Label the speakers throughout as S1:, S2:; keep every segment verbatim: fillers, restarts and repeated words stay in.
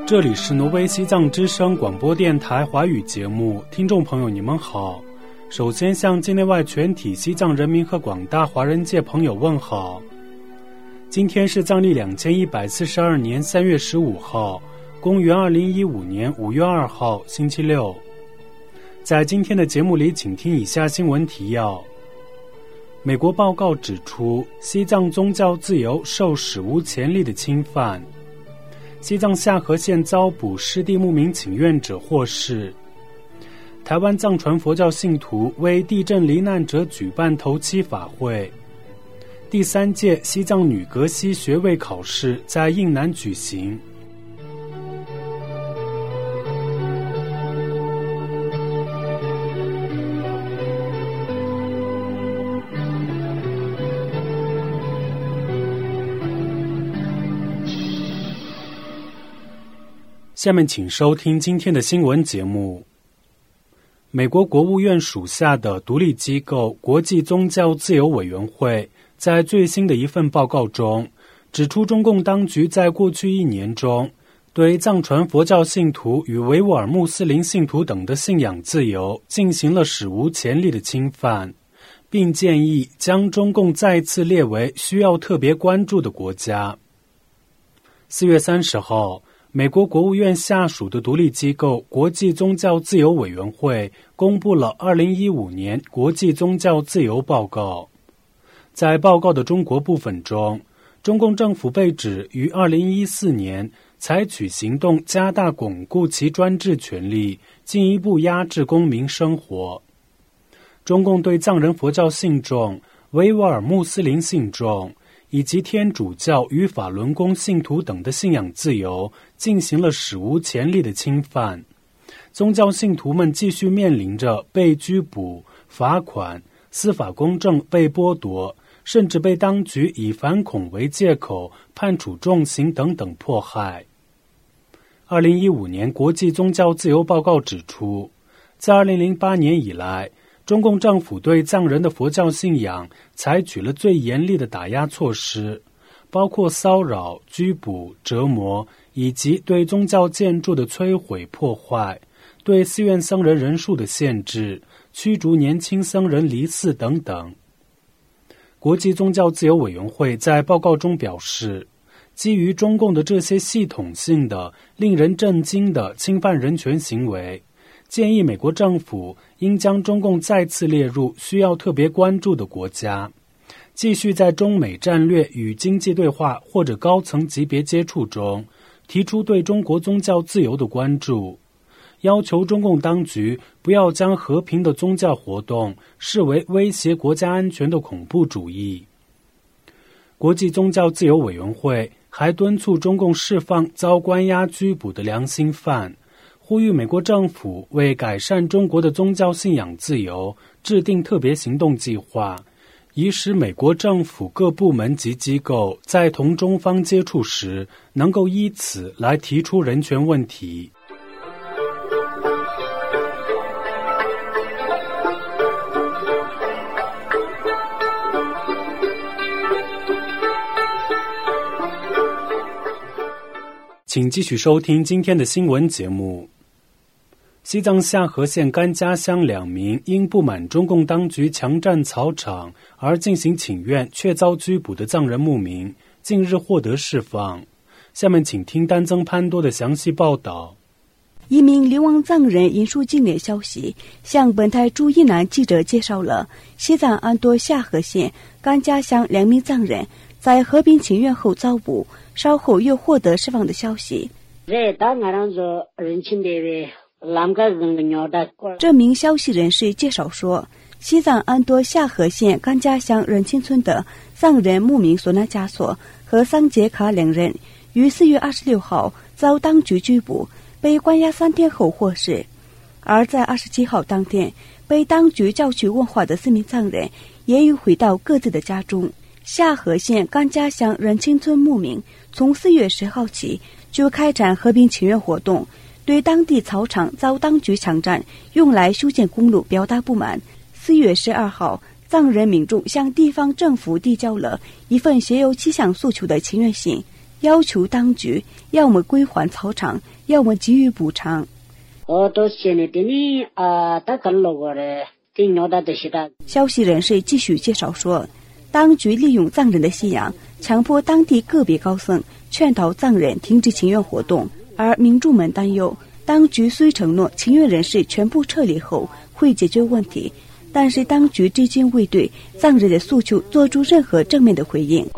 S1: 这里是挪威西藏之声广播电台华语节目，听众朋友你们好。首先向境内外全体西藏人民和广大华人界朋友问好。今天是藏历两千一百四十二年三月十五号，公元二零一五年五月二号，星期六。在今天的节目里，请听以下新闻提要。美国报告指出，西藏宗教自由受史无前例的侵犯。西藏夏河县遭捕湿地牧民请愿者获释。台湾藏传佛教信徒为地震罹难者举办头七法会。第三届西藏女格西学位考试在印南举行。下面请收听今天的新闻节目。美国国务院属下的独立机构国际宗教自由委员会在最新的一份报告中指出，中共当局在过去一年中对藏传佛教信徒与维吾尔穆斯林信徒等的信仰自由进行了史无前例的侵犯，并建议将中共再次列为需要特别关注的国家。四月三十号，美国国务院下属的独立机构国际宗教自由委员会公布了二零一五年国际宗教自由报告。在报告的中国部分中，中共政府被指于二零一四年采取行动加大巩固其专制权力，进一步压制公民生活。中共对藏人佛教信众、维吾尔穆斯林信众以及天主教与法轮功信徒等的信仰自由进行了史无前例的侵犯，宗教信徒们继续面临着被拘捕、罚款、司法公正被剥夺，甚至被当局以反恐为借口判处重刑等等迫害。二零一五年国际宗教自由报告指出，在二零零八年以来，中共政府对藏人的佛教信仰采取了最严厉的打压措施，包括骚扰、拘捕、折磨，以及对宗教建筑的摧毁破坏，对寺院僧人人数的限制，驱逐年轻僧人离寺等等。国际宗教自由委员会在报告中表示，基于中共的这些系统性的、令人震惊的侵犯人权行为，建议美国政府应将中共再次列入需要特别关注的国家，继续在中美战略与经济对话或者高层级别接触中提出对中国宗教自由的关注，要求中共当局不要将和平的宗教活动视为威胁国家安全的恐怖主义。国际宗教自由委员会还敦促中共释放遭关押拘捕的良心犯，呼吁美国政府为改善中国的宗教信仰自由制定特别行动计划，以使美国政府各部门及机构在同中方接触时能够依此来提出人权问题。请继续收听今天的新闻节目。西藏夏河县甘家乡两名因不满中共当局强占草场而进行请愿却遭拘捕的藏人牧民近日获得释放。下面请听丹增潘多的详细报道。
S2: 一名流亡藏人引述境内消息，向本台驻伊南记者介绍了西藏安多夏河县甘家乡两名藏人在和平请愿后遭捕，稍后又获得释放的消息。这名消息人士介绍说，西藏安多夏河县甘家乡仁清村的藏人牧民索纳加索和桑杰卡两人于四月二十六号遭当局拘捕，被关押三天后获释。而在二十七号当天，被当局叫去问话的四名藏人也已回到各自的家中。夏河县甘家乡仁清村牧民从四月十号起就开展和平请愿活动，对当地草场遭当局强占用来修建公路表达不满。四月十二号，藏人民众向地方政府递交了一份写有七项诉求的请愿信， 要求当局要么归还草场，要么给予补偿。消息人士继续介绍说，当局利用藏人的信仰，强迫当地个别高僧劝导藏人停止请愿活动，而民众们担忧，当局虽承诺请愿人士全部撤离后会解决问题，但是当局至今未对藏人的诉求做出任何正面的回应。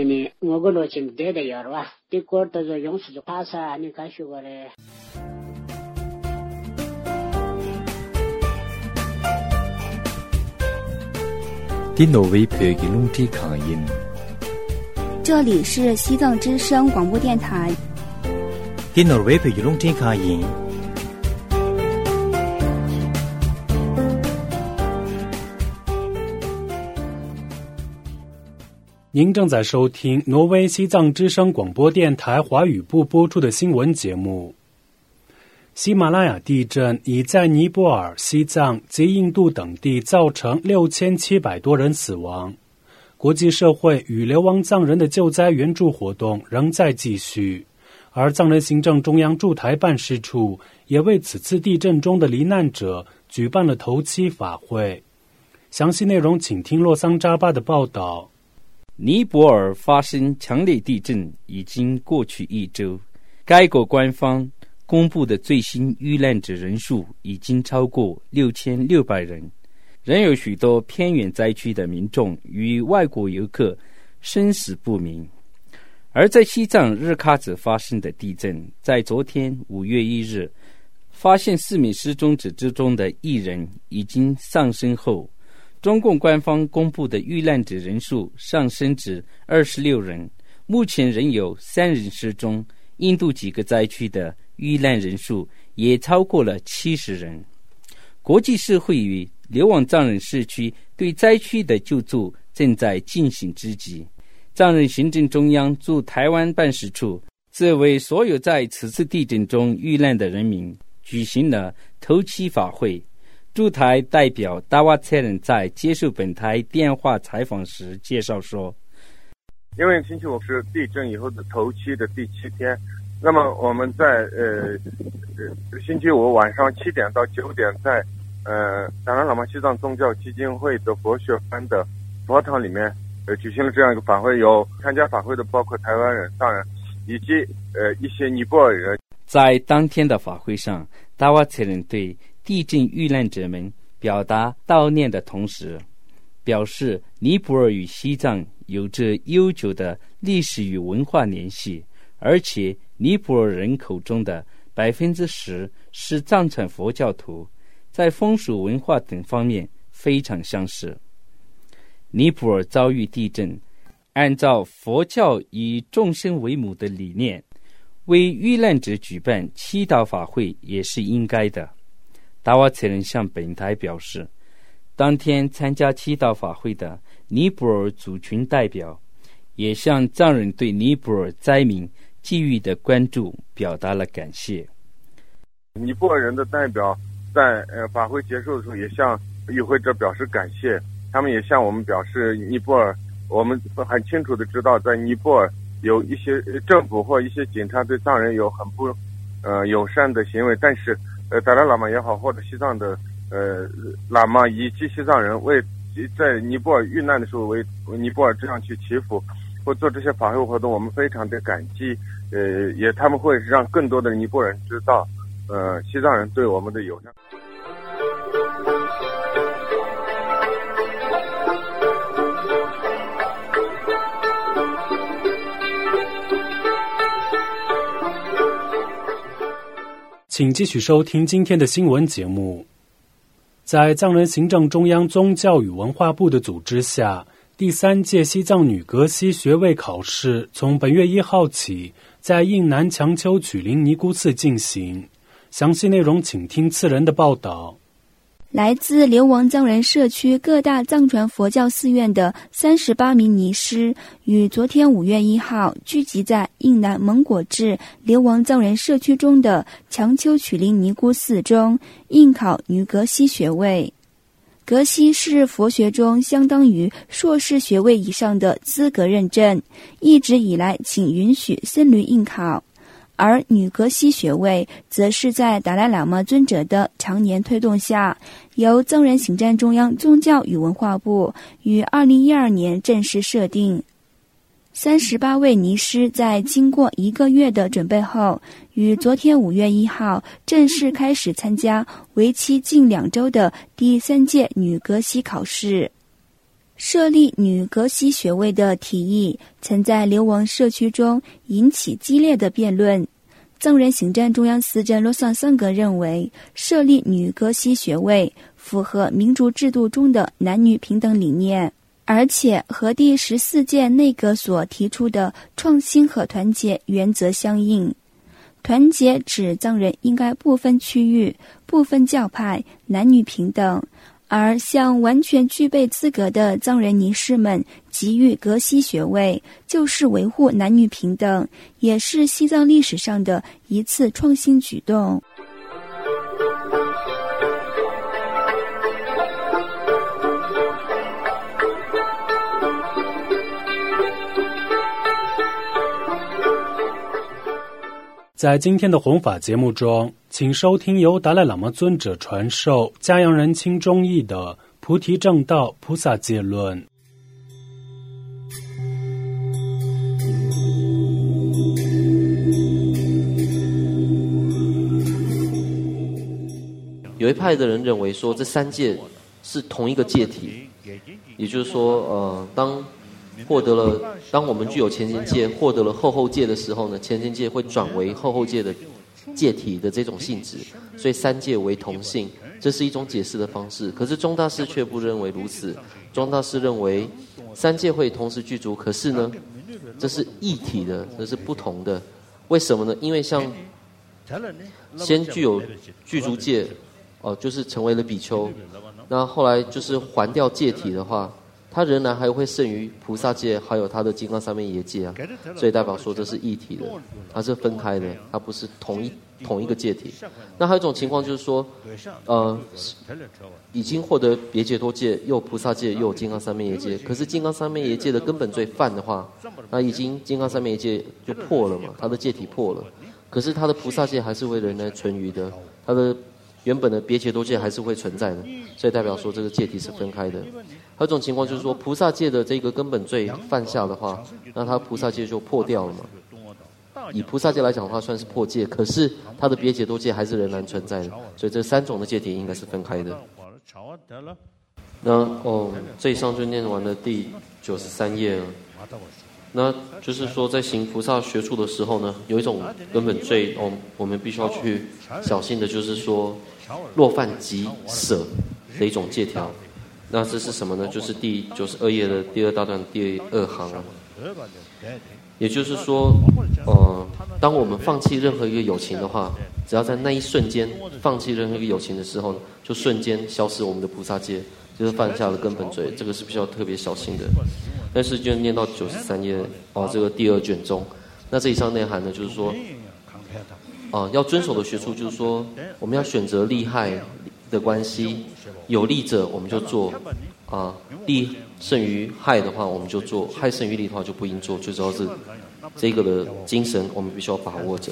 S3: 这里是西藏之声广播电台。
S1: 您正在收听挪威西藏之声广播电台华语部播出的新闻节目。喜马拉雅地震已在尼泊尔、西藏及印度等地造成六千七百多人死亡。国际社会与流亡藏人的救灾援助活动仍在继续，而藏人行政中央驻台办事处也为此次地震中的罹难者举办了头七法会。详细内容请听洛桑扎巴的报道。
S4: 尼泊尔发生强烈地震已经过去一周，该国官方公布的最新遇难者人数已经超过六千六百人，仍有许多偏远灾区的民众与外国游客生死不明。而在西藏日喀则发生的地震，在昨天五月一日发现四名失踪者之中的一人已经丧生后，中共官方公布的遇难者人数上升至二十六人，目前仍有三人失踪。印度几个灾区的遇难人数也超过了七十人。国际社会与流亡藏人社区对灾区的救助正在进行之际，藏人行政中央驻台湾办事处则为所有在此次地震中遇难的人民举行了头七法会。驻台代表达瓦切人在接受本台电话采访时介绍说，
S5: 因为星期五是地震以后的头七的第七天，那么我们在呃呃星期五晚上七点到九点在呃达赖喇嘛西藏宗教基金会的佛学班的佛堂里面呃举行了这样一个法会，有参加法会的包括台湾人、藏人以及呃一些尼泊尔人。
S4: 在当天的法会上，达瓦切人对地震遇难者们表达悼念的同时，表示尼泊尔与西藏有着悠久的历史与文化联系，而且尼泊尔人口中的百分之十是藏传佛教徒，在风俗文化等方面非常相似。尼泊尔遭遇地震，按照佛教以众生为母的理念，为遇难者举办祈祷法会也是应该的。达瓦切人向本台表示，当天参加祈祷法会的尼泊尔族群代表也向藏人对尼泊尔灾民给予的关注表达了感谢。
S5: 尼泊尔人的代表在呃法会结束的时候也向与会者表示感谢，他们也向我们表示，尼泊尔我们很清楚的知道，在尼泊尔有一些政府或一些警察对藏人有很不呃友善的行为，但是呃达赖喇嘛也好，或者西藏的呃喇嘛以及西藏人为在尼泊尔遇难的时候为尼泊尔这样去祈福或做这些法会活动，我们非常的感激。呃也他们会让更多的尼泊尔人知道呃西藏人对我们的友善。
S1: 请继续收听今天的新闻节目。在藏人行政中央宗教与文化部的组织下，第三届西藏女格西学位考试从本月一号起在印南强丘曲林尼姑寺进行。详细内容请听次人的报道。
S3: 来自流亡藏人社区各大藏传佛教寺院的三十八名尼师，于昨天五月一号聚集在印南蒙果至流亡藏人社区中的强丘曲林尼姑寺中应考女格西学位。 格西是佛学中相当于硕士学位以上的资格认证，一直以来仅允许僧侣应考。而女格西学位则是在达赖喇嘛尊者的常年推动下，由藏人行政中央宗教与文化部于二零一二年正式设定。三十八位尼师在经过一个月的准备后，于昨天五月一号正式开始参加为期近两周的第三届女格西考试。设立女格西学位的提议曾在流亡社区中引起激烈的辩论。藏人行政中央司政罗桑桑格认为，设立女格西学位符合民主制度中的男女平等理念，而且和第十四届内阁所提出的创新和团结原则相应。团结指藏人应该不分区域、不分教派、男女平等，而向完全具备资格的藏人尼师们给予格西学位，就是维护男女平等，也是西藏历史上的一次创新举动。
S1: 在今天的弘法节目中，请收听由达赖喇嘛尊者传授嘉阳人亲中译的《菩提正道菩萨戒论》。
S6: 有一派的人认为说，这三戒是同一个戒体，也就是说，呃，当获得了，当我们具有前前戒，获得了后后戒的时候呢，前前戒会转为后后戒的戒体的这种性质，所以三戒为同性，这是一种解释的方式。可是宗大师却不认为如此，宗大师认为三戒会同时具足，可是呢，这是异体的，这是不同的。为什么呢？因为像先具有具足戒，哦、呃，就是成为了比丘，那后来就是还掉戒体的话，它仍然还会剩余菩萨戒，还有它的金刚三昧耶戒啊，所以代表说这是一体的，它是分开的，它不是同一同一个戒体。那还有一种情况就是说，呃，已经获得别解脱戒，又有菩萨戒，又有金刚三昧耶戒，可是金刚三昧耶戒的根本罪犯的话，那已经金刚三昧耶戒就破了嘛，它的戒体破了，可是它的菩萨戒还是会仍然存余的，它的原本的别解脱戒还是会存在的，所以代表说这个戒体是分开的。还有一种情况就是说，菩萨戒的这个根本罪犯下的话，那他菩萨戒就破掉了嘛。以菩萨戒来讲的话，算是破戒，可是他的别解脱戒还是仍然存在的，所以这三种的戒体应该是分开的。那哦，这一上就念完了第九十三页了。那就是说，在行菩萨学处的时候呢，有一种根本罪，哦，我们必须要去小心的，就是说，若犯即舍的一种戒条。那这是什么呢？就是第九十二页的第二大段第二行啊。也就是说，呃，当我们放弃任何一个有情的话，只要在那一瞬间放弃任何一个有情的时候，就瞬间消失我们的菩萨戒，就是犯下了根本罪，这个是必须要特别小心的。但是就念到九十三页哦，这个第二卷中，那这以上内涵呢，就是说，啊、呃，要遵守的学处就是说，我们要选择利害的关系，有利者我们就做，啊、呃，利胜于害的话我们就做，害胜于利的话就不应做，最主要是这个的精神我们必须要把握着。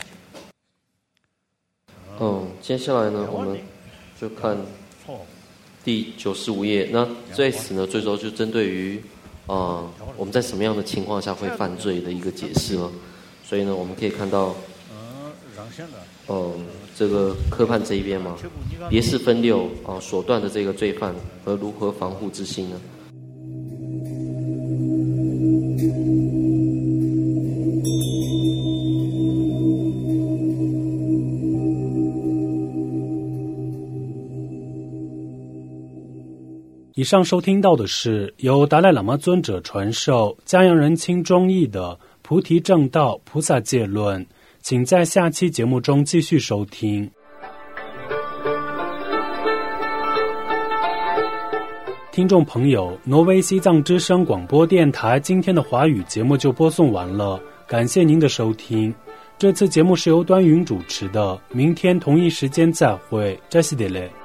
S6: 嗯，接下来呢，我们就看第九十五页。那在此呢，最主要就针对于啊、呃、我们在什么样的情况下会犯罪的一个解释了。所以呢，我们可以看到，嗯、呃，这个科判这一边嘛，别事分六啊、呃、所断的这个罪犯和如何防护之心呢？
S1: 以上收听到的是由达赖喇嘛尊者传授嘉阳人亲中译的《菩提正道菩萨戒论》，请在下期节目中继续收听。听众朋友，挪威西藏之声广播电台今天的华语节目就播送完了，感谢您的收听。这次节目是由端云主持的，明天同一时间再会，扎西德勒。